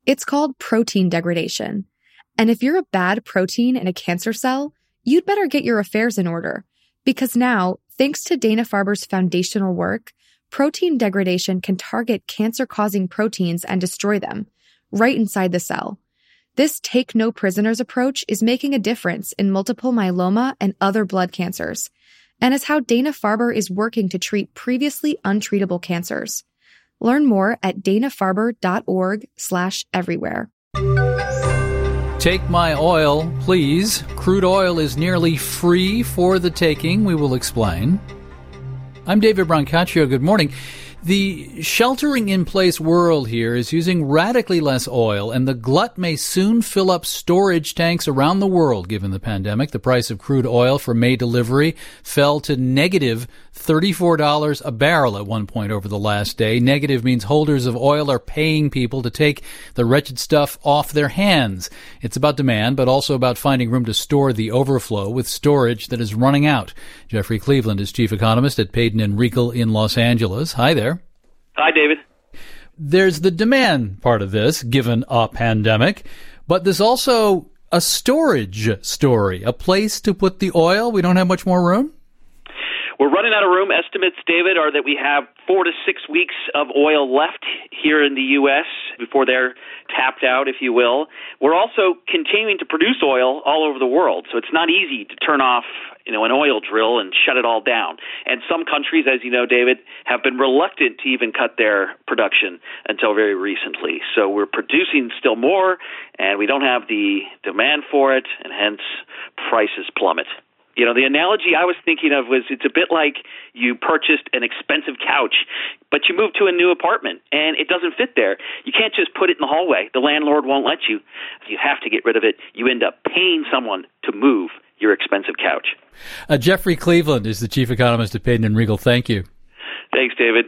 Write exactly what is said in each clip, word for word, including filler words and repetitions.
It's called protein degradation. And if you're a bad protein in a cancer cell, you'd better get your affairs in order. Because now, thanks to Dana-Farber's foundational work, protein degradation can target cancer-causing proteins and destroy them, right inside the cell. This take-no-prisoners approach is making a difference in multiple myeloma and other blood cancers, and is how Dana-Farber is working to treat previously untreatable cancers. Learn more at dana-farber.org slash everywhere. Take my oil, please. Crude oil is nearly free for the taking. We will explain. I'm David Brancaccio. Good morning. The sheltering-in-place world here is using radically less oil, and the glut may soon fill up storage tanks around the world. Given the pandemic, the price of crude oil for May delivery fell to negative thirty-four dollars a barrel at one point over the last day. Negative means holders of oil are paying people to take the wretched stuff off their hands. It's about demand, but also about finding room to store the overflow with storage that is running out. Jeffrey Cleveland is chief economist at Payden and Riekel in Los Angeles. Hi there. Hi, David. There's the demand part of this, given a pandemic, but there's also a storage story, a place to put the oil. We don't have much more room? We're running out of room. Estimates, David, are that we have four to six weeks of oil left here in the U S before they're tapped out, if you will. We're also continuing to produce oil all over the world, so it's not easy to turn off, you know, an oil drill and shut it all down. And some countries, as you know, David, have been reluctant to even cut their production until very recently. So we're producing still more, and we don't have the demand for it, and hence prices plummet. You know, the analogy I was thinking of was it's a bit like you purchased an expensive couch, but you moved to a new apartment, and it doesn't fit there. You can't just put it in the hallway. The landlord won't let you. You have to get rid of it. You end up paying someone to move your expensive couch. Uh, Jeffrey Cleveland is the chief economist at Payden and Riekel. Thank you. Thanks, David.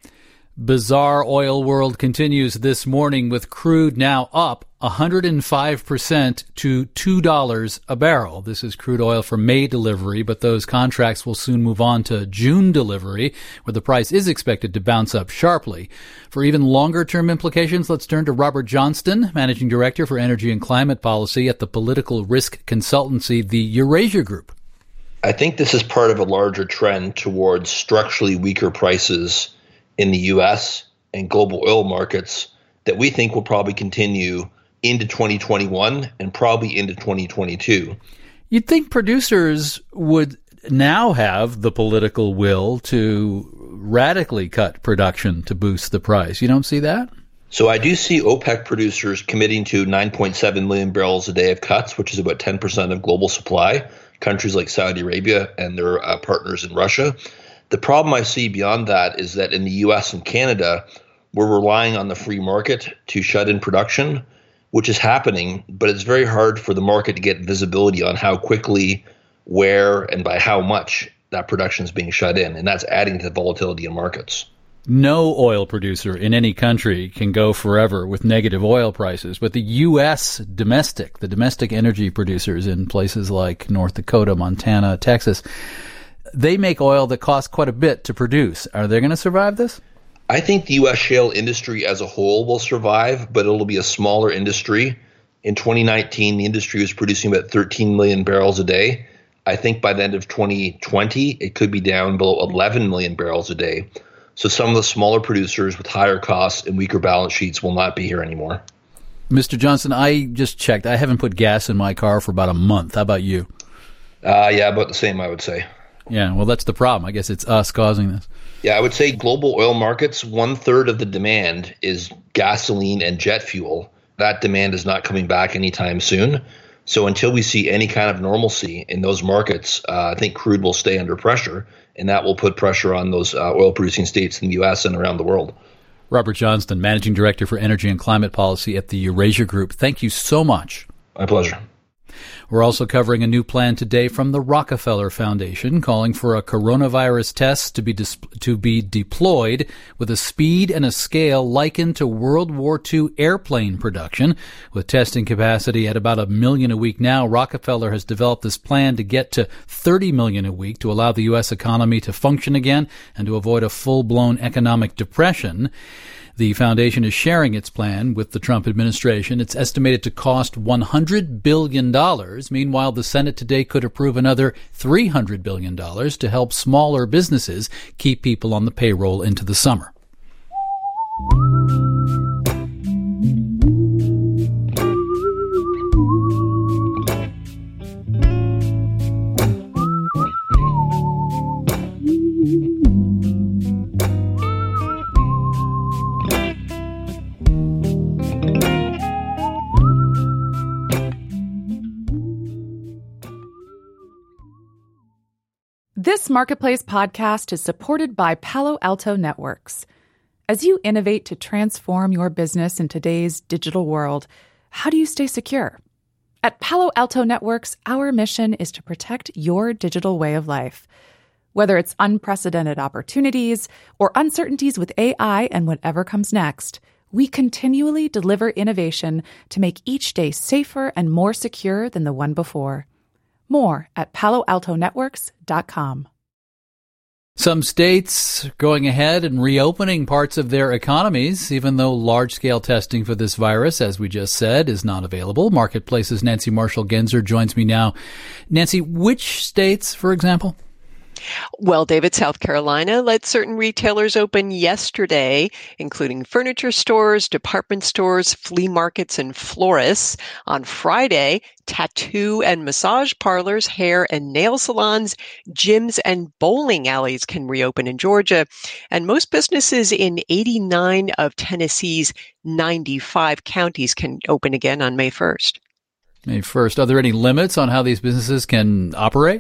Bizarre oil world continues this morning with crude now up one hundred five percent to two dollars a barrel. This is crude oil for May delivery, but those contracts will soon move on to June delivery, where the price is expected to bounce up sharply. For even longer-term implications, let's turn to Robert Johnston, Managing Director for Energy and Climate Policy at the political risk consultancy, the Eurasia Group. I think this is part of a larger trend towards structurally weaker prices in the U S and global oil markets that we think will probably continue into twenty twenty-one and probably into twenty twenty-two. You'd think producers would now have the political will to radically cut production to boost the price. You don't see that? So I do see OPEC producers committing to nine point seven million barrels a day of cuts, which is about ten percent of global supply, countries like Saudi Arabia and their uh, partners in Russia. The problem I see beyond that is that in the U S and Canada, we're relying on the free market to shut in production, which is happening, but it's very hard for the market to get visibility on how quickly, where, and by how much that production is being shut in, and that's adding to the volatility in markets. No oil producer in any country can go forever with negative oil prices, but the U S domestic, the domestic energy producers in places like North Dakota, Montana, Texas, they make oil that costs quite a bit to produce. Are they going to survive this? I think the U S shale industry as a whole will survive, but it'll be a smaller industry. In twenty nineteen, the industry was producing about thirteen million barrels a day. I think by the end of twenty twenty, it could be down below eleven million barrels a day. So some of the smaller producers with higher costs and weaker balance sheets will not be here anymore. Mister Johnson, I just checked. I haven't put gas in my car for about a month. How about you? Uh, yeah, about the same, I would say. Yeah, well, that's the problem. I guess it's us causing this. Yeah, I would say global oil markets, one third of the demand is gasoline and jet fuel. That demand is not coming back anytime soon. So until we see any kind of normalcy in those markets, uh, I think crude will stay under pressure, and that will put pressure on those uh, oil-producing states in the U S and around the world. Robert Johnston, Managing Director for Energy and Climate Policy at the Eurasia Group. Thank you so much. My pleasure. We're also covering a new plan today from the Rockefeller Foundation calling for a coronavirus test to be dis- to be deployed with a speed and a scale likened to World War Two airplane production. With testing capacity at about a million a week now, Rockefeller has developed this plan to get to thirty million a week to allow the U S economy to function again and to avoid a full-blown economic depression. The foundation is sharing its plan with the Trump administration. It's estimated to cost one hundred billion dollars. Meanwhile, the Senate today could approve another three hundred billion dollars to help smaller businesses keep people on the payroll into the summer. This Marketplace podcast is supported by Palo Alto Networks. As you innovate to transform your business in today's digital world, how do you stay secure? At Palo Alto Networks, our mission is to protect your digital way of life. Whether it's unprecedented opportunities or uncertainties with A I and whatever comes next, we continually deliver innovation to make each day safer and more secure than the one before. More at palo alto networks dot com. Some states going ahead and reopening parts of their economies, even though large-scale testing for this virus, as we just said, is not available. Marketplace's Nancy Marshall-Genzer joins me now. Nancy, which states, for example? Well, David, South Carolina let certain retailers open yesterday, including furniture stores, department stores, flea markets, and florists. On Friday, tattoo and massage parlors, hair and nail salons, gyms, and bowling alleys can reopen in Georgia. And most businesses in eighty-nine of Tennessee's ninety-five counties can open again on May first. May first. Are there any limits on how these businesses can operate?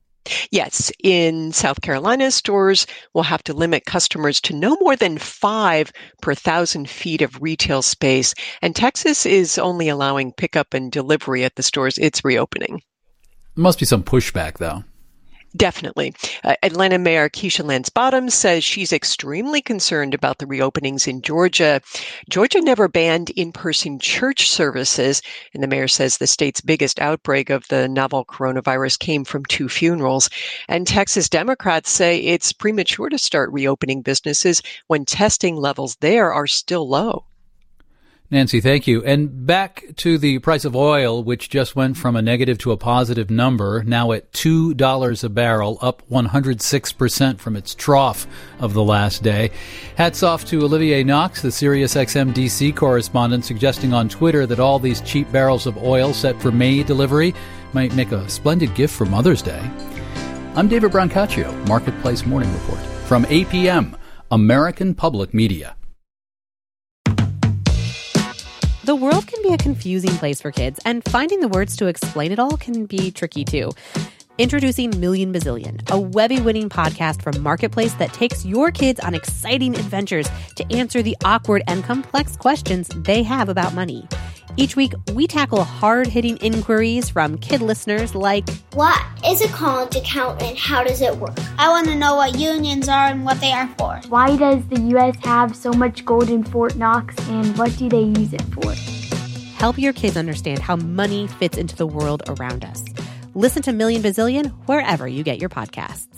Yes, in South Carolina, stores will have to limit customers to no more than five per thousand feet of retail space. And Texas is only allowing pickup and delivery at the stores it's reopening. There must be some pushback, though. Definitely. Uh, Atlanta Mayor Keisha Lance Bottoms says she's extremely concerned about the reopenings in Georgia. Georgia never banned in-person church services, and the mayor says the state's biggest outbreak of the novel coronavirus came from two funerals. And Texas Democrats say it's premature to start reopening businesses when testing levels there are still low. Nancy, thank you. And back to the price of oil, which just went from a negative to a positive number, now at two dollars a barrel, up one hundred six percent from its trough of the last day. Hats off to Olivier Knox, the SiriusXM D C correspondent, suggesting on Twitter that all these cheap barrels of oil set for May delivery might make a splendid gift for Mother's Day. I'm David Brancaccio, Marketplace Morning Report from A P M, American Public Media. The world can be a confusing place for kids, and finding the words to explain it all can be tricky too. Introducing Million Bazillion, a Webby-winning podcast from Marketplace that takes your kids on exciting adventures to answer the awkward and complex questions they have about money. Each week, we tackle hard-hitting inquiries from kid listeners like, what is a college account and how does it work? I want to know what unions are and what they are for. Why does the U S have so much gold in Fort Knox, and what do they use it for? Help your kids understand how money fits into the world around us. Listen to Million Bazillion wherever you get your podcasts.